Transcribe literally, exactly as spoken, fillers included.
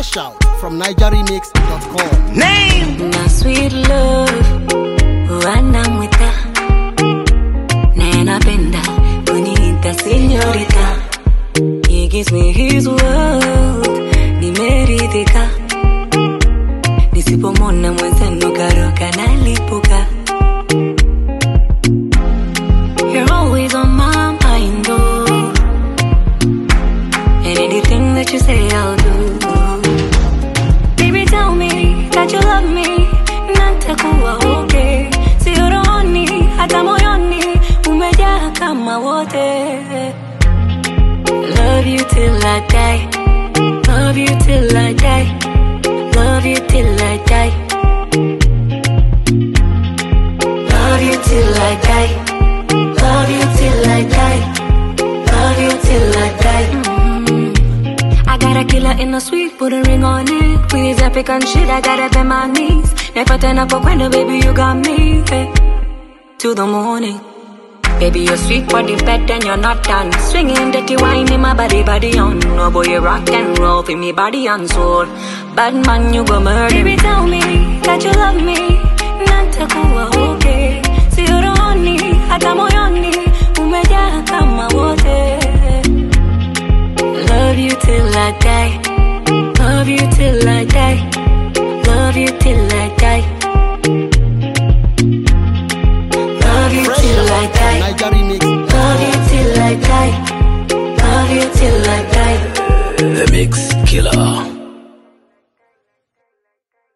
Special from niger remix dot com. Name my sweet love, wanamwita Nena Penda, bonita señorita. He gives me his world, nimeridhika. Nisipomona mwenzenu karoka nalipuka. You're always on my mind, oh. And anything that you say I'll do. Baby, tell me that you love me, natakuwa okay. Sio rohoni, hata moyoni, umejaa kama wote. Love you till I die, love you till I die, love you till I die, love you till I die, love you till I die, love you till I die. Mm-hmm. I got a killer in the suite, put a ring on it. We is epic and shit, I got up in my knees. Never turn up a window, baby, you got me, hey. Till the morning. Baby, you're sweet for the bed and you're not done. Swinging dirty wine in my body, body on. No boy, you rock and roll for me, body and soul. Bad man, you go murder. Baby, tell me that you love me, natakuwa